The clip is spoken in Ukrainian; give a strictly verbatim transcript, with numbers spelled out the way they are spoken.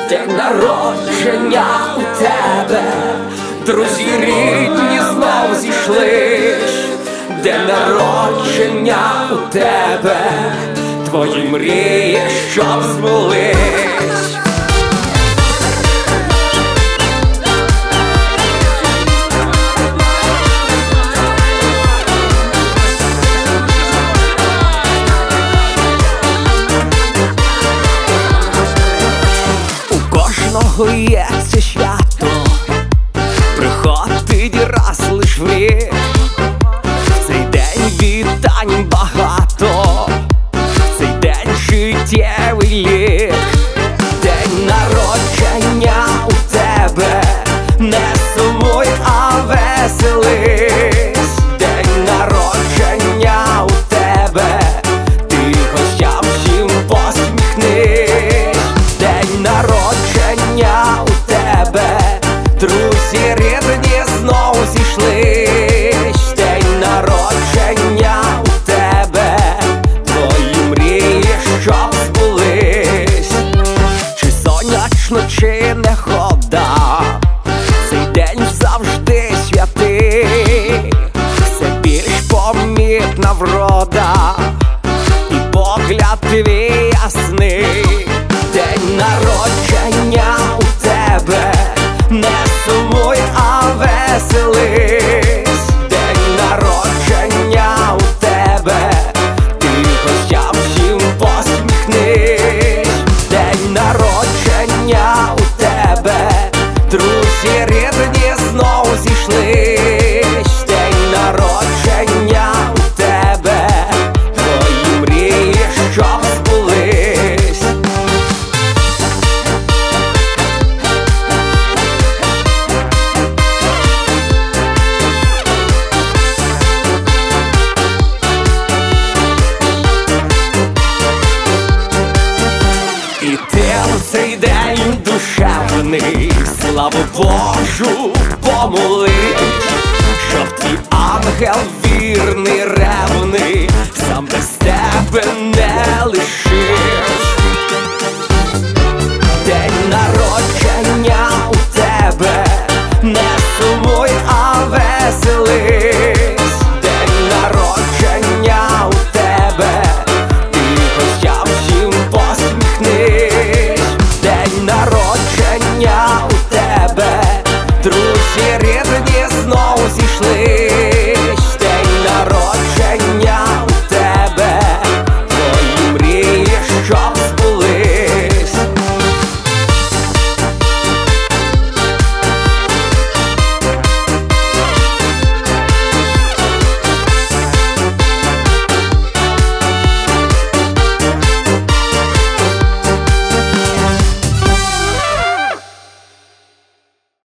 День народження у тебе, друзі рідні знов зійшлись. День народження у тебе, твої мрії, щоб збулись. Кожного є це свято, приходить раз лиш в рік. В цей день вітань багато, в цей день життєвий лік. День народження у тебе, не сумуй, а веселись. День народження у тебе, ти гостям всім посміхнись. День народження у тебе, друзі рідні знов зійшлись. День народження у тебе, твої мрії, щоб збулись. Чи сонячно, чи негода, цей день завжди святий. Все більш помітна врода і погляд твій ясний. День народження у тебе, не сумуй, а веселись. День народження у тебе, ти гостям всім посміхнись. День народження у тебе, друзі рідні знов зійшлись. День народження у тебе, твої мрії, щоб збулись. І ти в цей день душевний, славу Божу помолись, щоб твій ангел вірний, ревний, сам без тебе не лишився. День народження у тебе, не сумуй, а веселись. День народження у тебе, ти гостям всім посміхнись. День народження у тебе, друзі рідні знов зійшлись. День народження у тебе, твої мрії, щоб